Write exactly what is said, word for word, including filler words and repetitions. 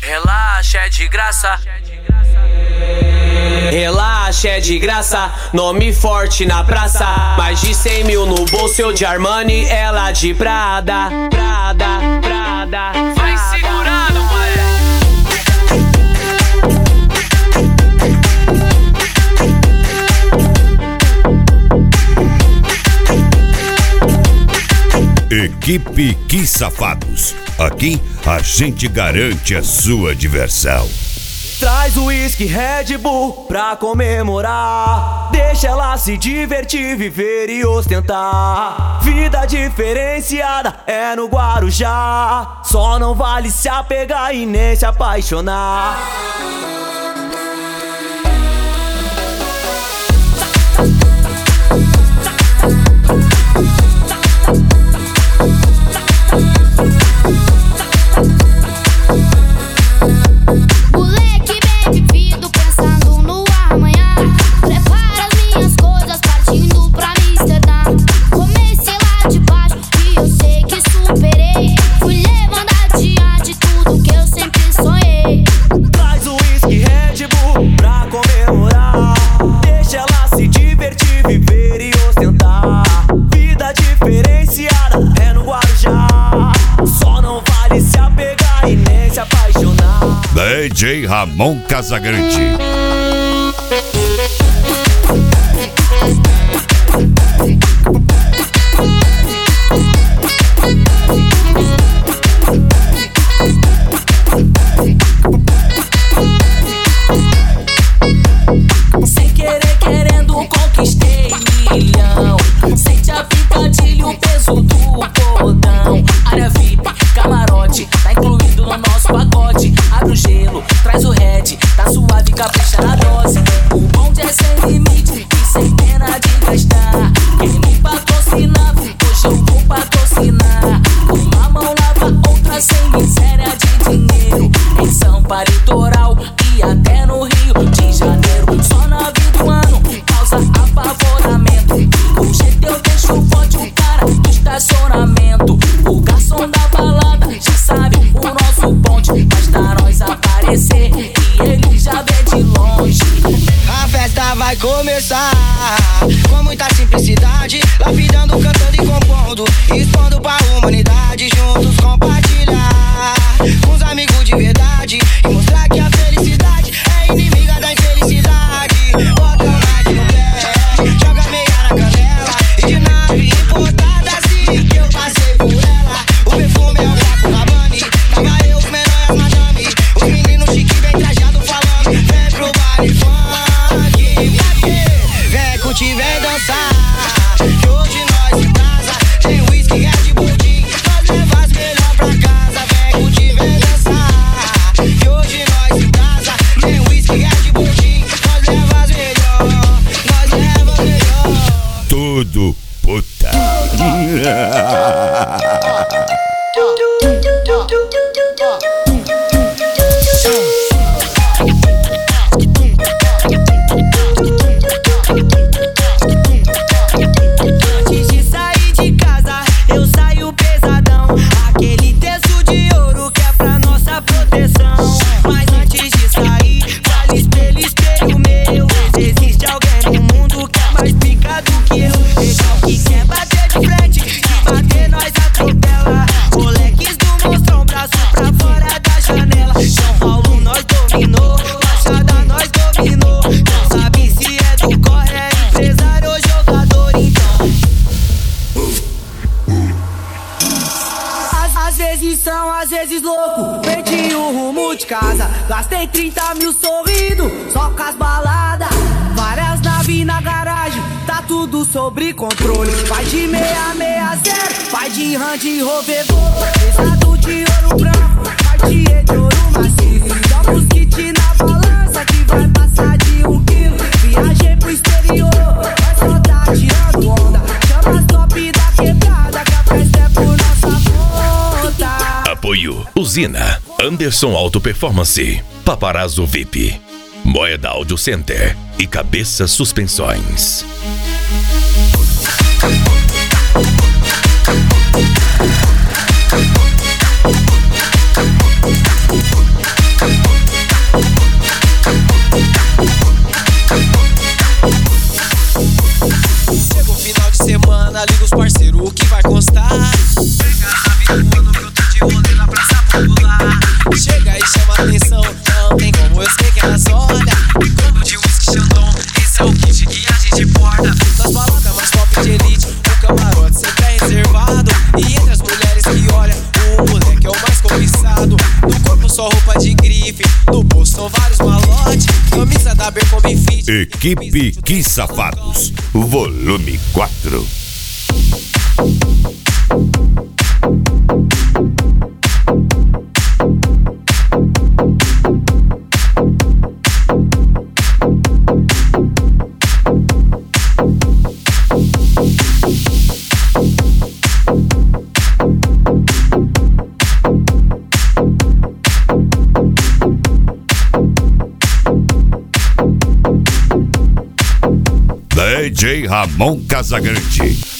Relaxa, é de graça. Relaxa, é de graça. Nome forte na praça. Mais de cem mil no bolso, eu de Armani, ela de Prada. Prada, Prada. Vai segurando, moleque. Equipe Que Safados. Aqui a gente garante a sua diversão. Traz o uísque Red Bull pra comemorar. Deixa ela se divertir, viver e ostentar. Vida diferenciada é no Guarujá. Só não vale se apegar e nem se apaixonar. Moleque bem vivido, pensando no amanhã. Prepara as minhas coisas, partindo pra Amsterdã. Comecei lá de baixo e eu sei que superei. Fui levando adiante tudo que eu sempre sonhei. Traz o uísque Red Bull pra comemorar. Deixa ela se divertir, viver e ostentar. Vida diferenciada é no Guarujá. Só não vale se apegar e nem se apaixonar. D J Ramon Casagrande. Sem querer, querendo, conquistei milhão. Sente a picadilha, o peso do cordão. Área V I P, camarote, tá incluído no nosso pacote. Abre o gelo, traz o red, tá suave, capricha na dose. O bonde é sem limite e sem pena de gastar. Quem me patrocinava, hoje eu vou patrocinar. Uma mão lava, outra sem miséria de dinheiro. Em Sampa, litoral e até no Rio de Janeiro. Só na vida do ano, causa apavoramento. Com jeito eu deixo forte o cara do estacionamento. O garçom da balada já sabe o nosso bonde. Basta nós aparecer e ele já vê de longe. A festa vai começar com muita simplicidade, lapidando, cantando e compondo, expondo pra humanidade, juntos compartilhar com os amigos de verdade e mostrar que a felicidade é inimiga da infelicidade. Bota o like no pé, joga meia na canela, e de nave importada assim que eu passei por ela. O perfume é o Paco Rabanne, tava eu, os menores, as madame, os meninos chique bem trajado falando, vem pro baile funk, vem curtir, vem dançar, que hoje nós em casa tem whisky, Red Bull, nós leva as melhor pra casa. Vem curtir, vem dançar, que hoje nós em casa tem whisky, Red Bull, nós leva as melhor, nós leva as melhor. Tudo puta. Antes de sair de casa, eu saio pesadão. Aquele terço de ouro que é pra nossa proteção. Mas antes de sair, fale espelho, espelho meu. Existe alguém no mundo que é mais pica do que eu. Legal que quer bater de frente, se bater nós atropela. Moleques do monstrão, braço pra fora da janela. São Paulo nós dominou, Baixada nós dominou. Não sabe se é do corre, é empresário ou jogador, então. Às, às vezes são, às vezes louco. Perdi o rumo de casa, gastei trinta mil sorrindo, só com as baladas. Várias naves na garagem, tá tudo sob controle. Vai de meia, meia, zero, vai de RAM de rovedor. Pesado de ouro branco, vai de E de ouro maciço. Joga os kits na balança que vai passar de um quilo. Viajei pro exterior, vai só tá tirando onda. Chama as top da quebrada, que a festa é por nossa conta. Apoio Usina, Anderson Auto Performance, Paparazzo V I P, Moeda Audio Center e Cabeça Suspensões. são vários malotes. Camisa da Abercrombie Fit. Equipe Que Safados, volume quatro. D J Ramon Casagrande,